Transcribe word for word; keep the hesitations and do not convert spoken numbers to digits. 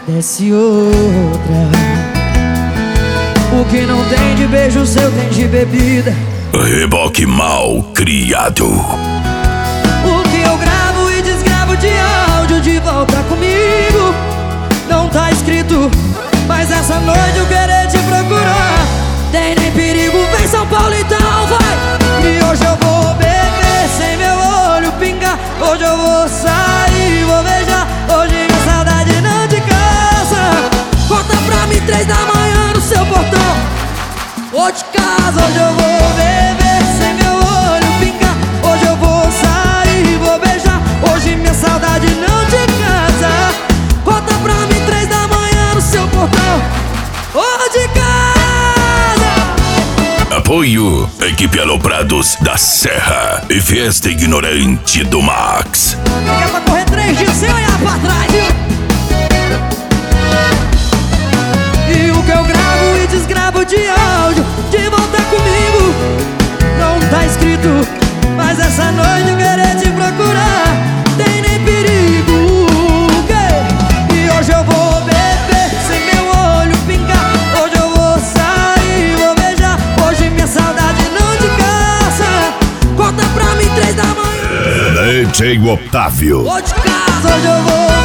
desce outra. O que não tem de beijo seu tem de bebida. Reboque mal criado. O que eu gravo e desgravo de áudio de volta comigo não tá escrito, mas essa noite eu querer te procurar. Tem nem perigo, vem São Paulo então vai. E hoje eu vou beber sem meu olho pingar. Hoje eu vou sair, vou beijar. Hoje minha saudade não te cansa. Conta pra mim três da manhã no seu portão. Ou de casa, hoje eu vou beber sem meu olho pingar. Hoje eu vou sair, vou beijar. Hoje minha saudade não te cansa. Conta pra mim três da manhã no seu portão. Ou de casa. Apoio Equipe Aloprados da Serra e Fiesta Ignorante do Max. Liga pra correr três dias sem olhar pra trás, viu? E o que eu gravo e desgravo de áudio de volta comigo não tá escrito, mas essa noite eu querer te procurar. Tem nem perigo, okay? E hoje eu vou beber sem meu olho pingar. Hoje eu vou sair, vou beijar. Hoje minha saudade não te cansa. Conta pra mim três da manhã. D J Otávio. Ou de casa, hoje eu vou